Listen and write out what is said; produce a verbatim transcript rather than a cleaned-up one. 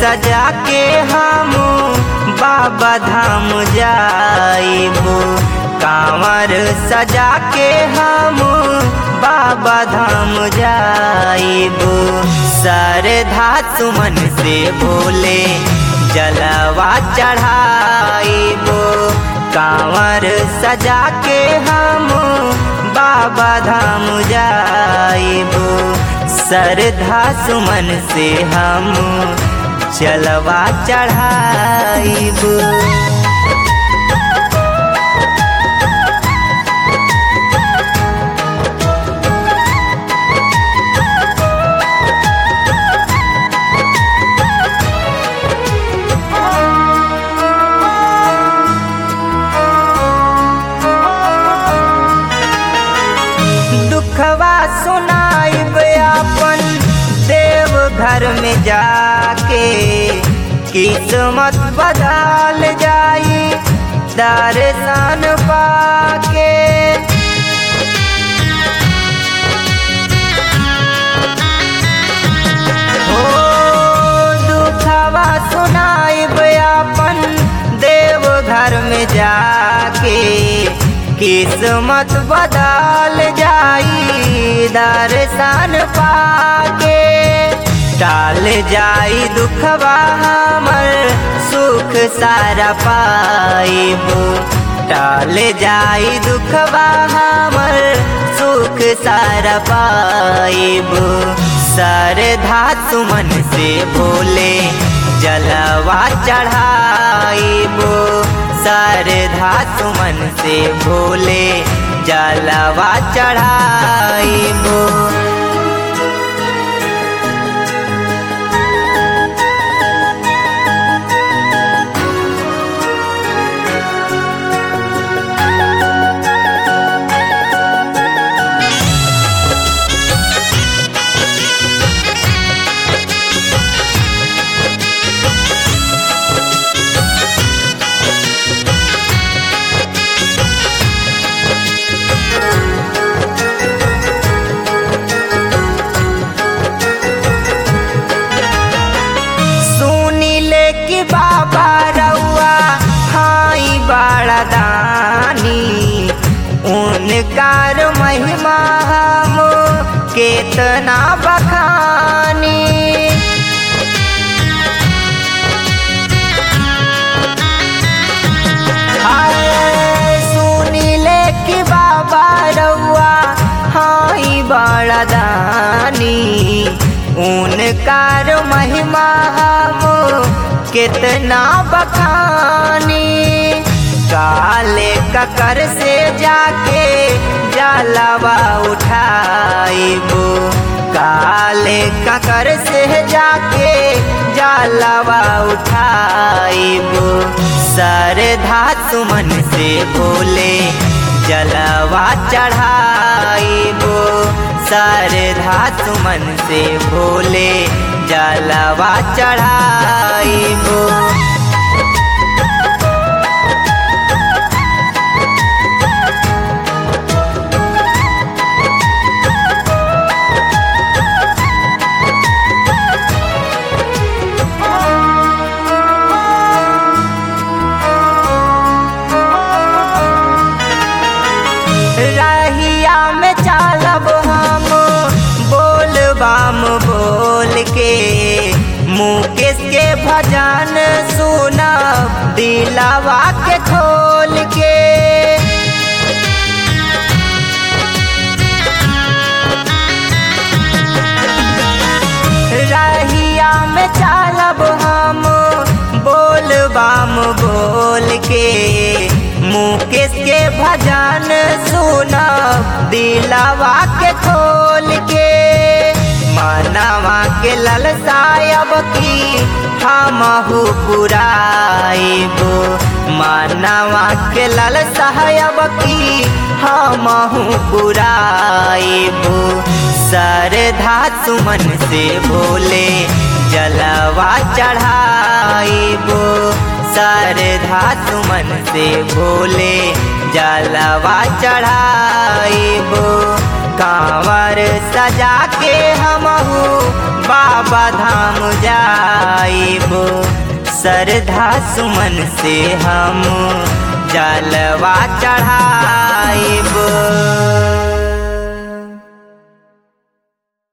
सजा के हम बाबा धाम जाइबो। कांवर सजा के हम बाबा धाम जाइबो। श्रद्धा सुमन से भोले जलवा चढ़ाइबो। कांवर सजा के हम बाबा धाम जाइबो। श्रद्धा सुमन से हम जलवा चढ़ाइबो। दुखवा सुनाइब अपन देव घर में जाके। किस्मत बदल जाई दर्शन पाके। हो दुखवा सुनाइब अपन देव घर में जाके। किस्मत बदल जाई दर्शन पाके। टाल जाई दुखवा हमर सुख सारा पाइबो। टाल जाई दुखवा हमर सुख सारा पाइबो। श्रद्धा सुमन से भोले जलवा चढ़ाइबो। श्रद्धा सुमन से भोले जलवा चढ़ाइबो। बाबा रउआ हाई बड़ा दानी। उनकार महिमा हम केतना बखानी। सुनिले कि बाबा रउआ हाई बड़ा दानी। उनकार महिमा हम कितना बखानी। काले ककर से जाके जलवा उठाइबो। काले ककर से जाके जलवा उठाइबो। श्रद्धा सुमन से भोले जलवा चढ़ाइबो। श्रद्धा सुमन से भोले जलवा चढ़ाइबो। रहिया में चलब हम बोल बाम बोल के। मुकेश के भजन सुना दिलवा के खोल के। रहिया में चलब हम बोल बाम बोल के। मुकेश के भजन सुना दिलवा के खोल के। मनवा के ललसायब की हमहु पुराइबो। मनवा के ललसायब की हमहु पुराइबो। श्रद्धा सुमन से भोले जलवा चढ़ाइबो। श्रद्धा सुमन से भोले जलवा चढ़ाइबो। कांवर सजा के हमहू बाबा धाम जा आइब श्रद्धा सुमन से हम जलवा चढ़ाइब।